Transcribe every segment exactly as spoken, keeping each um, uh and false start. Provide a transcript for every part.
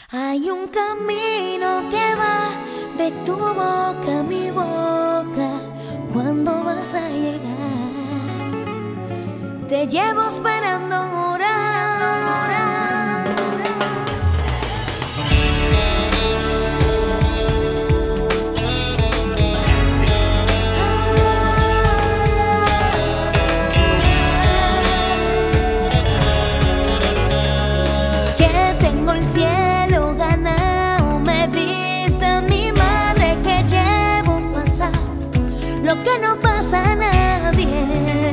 Hay un camino que va de tu boca a mi boca. ¿Cuándo vas a llegar? Te llevo esperando horas. Que tengo el cielo ganado, me dice mi madre que llevo pasado lo que no pasa a nadie,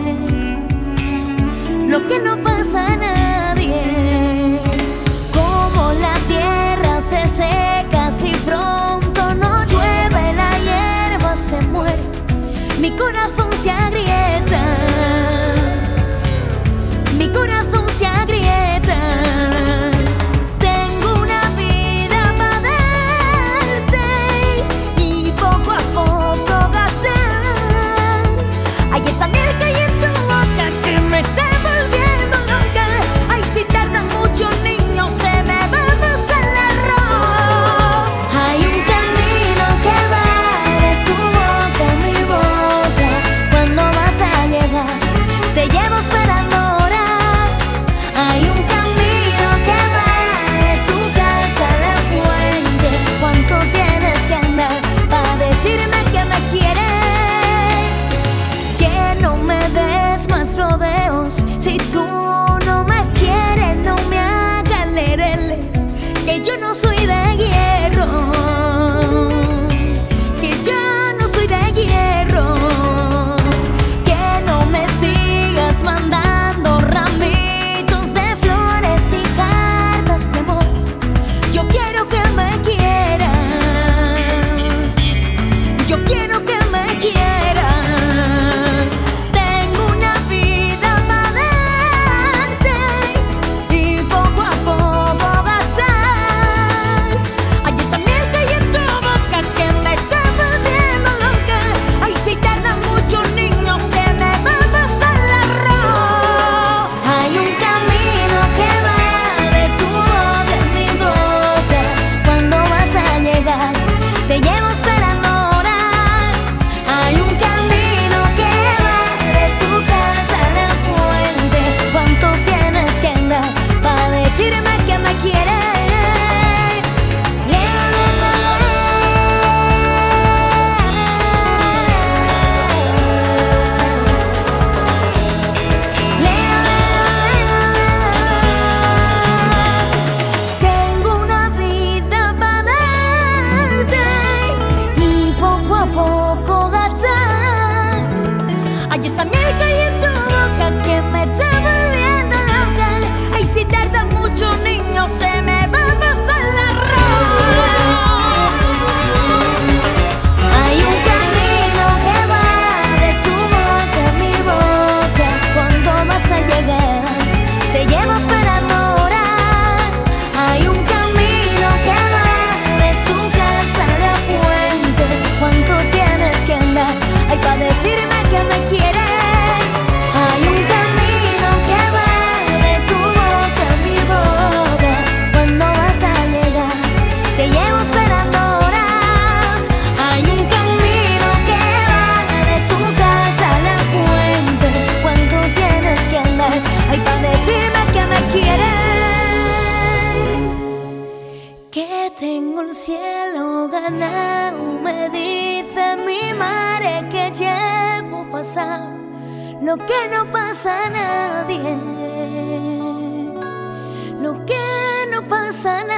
lo que no pasa a nadie. Como la tierra se seca, si pronto no llueve, la hierba se muere, mi corazón se agrieta, mi corazón se agrieta. Tengo una vida para darte y poco a poco gastar. Hay esa miel que hay en tu boca que me está volviendo loca. Ay, si tardan mucho, niño, se me va a pasar el arroz. Hay un camino que va de tu boca a mi boca. ¿Cuándo vas a llegar? Te llevo esperando horas. Hay un camino que va de tu casa a la fuente. ¿Cuánto tienes que andar para decirme que me quieres? Que no me des más rodeos. Si tú no me quieres, no me hagas lerele, que yo no soy de hierro, que yo no soy de hierro. Que no me sigas mandando ramitos de flores ni cartas de amor. Yo quiero que me quieran, yo quiero que me quieran. Tengo una vida para darte y poco a poco gastar. Hay esa miel que hay en tu boca que me está volviendo loca. Ay, si tarda mucho, niño, se me va a pasar el arroz. Hay un camino que va de tu boca a mi boca. ¿Cuándo vas a llegar? Te llevo esperando horas. Hay un camino que va de tu casa a la fuente. ¿Cuánto tienes que andar para decirme que me quieres? Le, le, le, le. Tengo una vida para darte y poco a poco gastar. Hay esa miel que hay en tu boca que me está volviendo loca. Ay, si tarda mucho, niño, se me va a pasar el arroz. Hay un camino que va de tu boca a mi boca. ¿Cuándo vas a llegar? Te llevo esperando horas. Hay un camino que va de tu casa a la fuente. ¿Cuánto tienes que andar? Ay, para decirme que me quieres. Hay un camino que va de tu boca a mi boca. ¿Cuándo vas a llegar? Te llevo esperando horas. Hay un camino que va de tu casa a la fuente. ¿Cuánto tienes que andar? Ay, para decirme que me quieres. Que tengo el cielo ganado, me dice mi madre que llevo pasado lo que no pasa a nadie, lo que no pasa a